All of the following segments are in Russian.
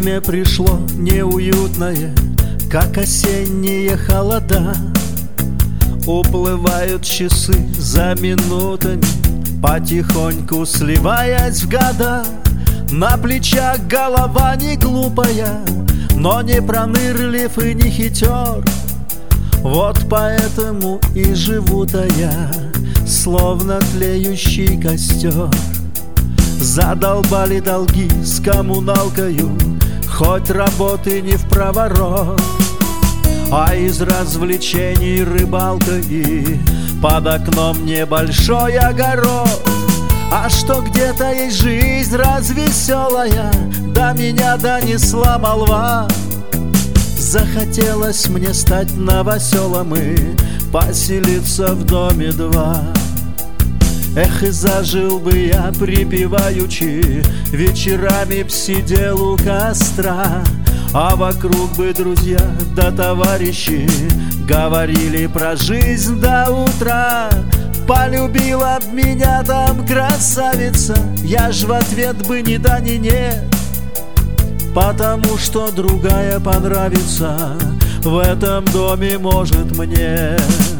Время пришло неуютное, как осенние холода. Уплывают часы за минутами, потихоньку сливаясь в года. На плечах голова не глупая, но не пронырлив и не хитер. Вот поэтому и живу-то я, словно тлеющий костер. Задолбали долги с коммуналкою, хоть работы не впроворот. А из развлечений рыбалка и под окном небольшой огород. А что где-то есть жизнь развеселая, до меня донесла молва. Захотелось мне стать новоселом и поселиться в доме 2. Эх, и зажил бы я припеваючи, вечерами б сидел у костра. А вокруг бы друзья да товарищи говорили про жизнь до утра. Полюбила б меня там красавица, я ж в ответ бы ни да ни нет, потому что другая понравится в этом доме может мне.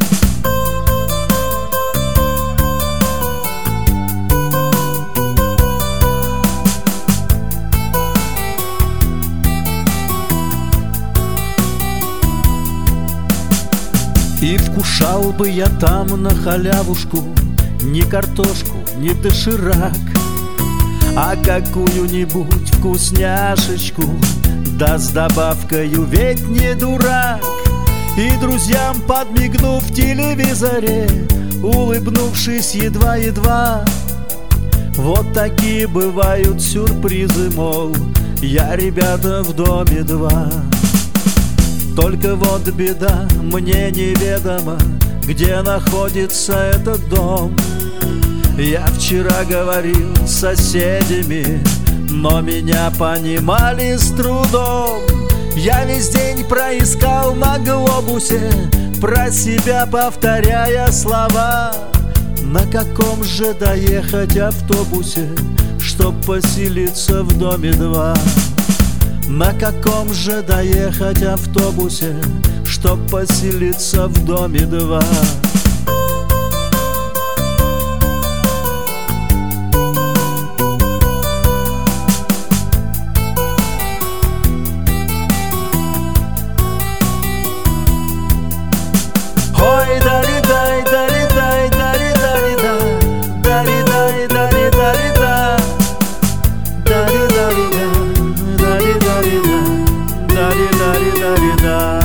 И вкушал бы я там на халявушку не картошку, не доширак, а какую-нибудь вкусняшечку, да с добавкою, ведь не дурак. И друзьям подмигнув в телевизоре, улыбнувшись едва-едва. Вот такие бывают сюрпризы, мол, я, ребята, в доме 2. Только вот беда, мне неведомо, где находится этот дом. Я вчера говорил с соседями, но меня понимали с трудом. Я весь день проискал на глобусе, про себя повторяя слова. На каком же доехать автобусе, чтоб поселиться в доме 2? На каком же доехать автобусе, чтоб поселиться в доме 2? Ой, дари-дай, дари-дай, дари-дари-да, дари-дай, дари-дари-да, дари-дари-да, дари-дари-да, дари-дари-дари-да.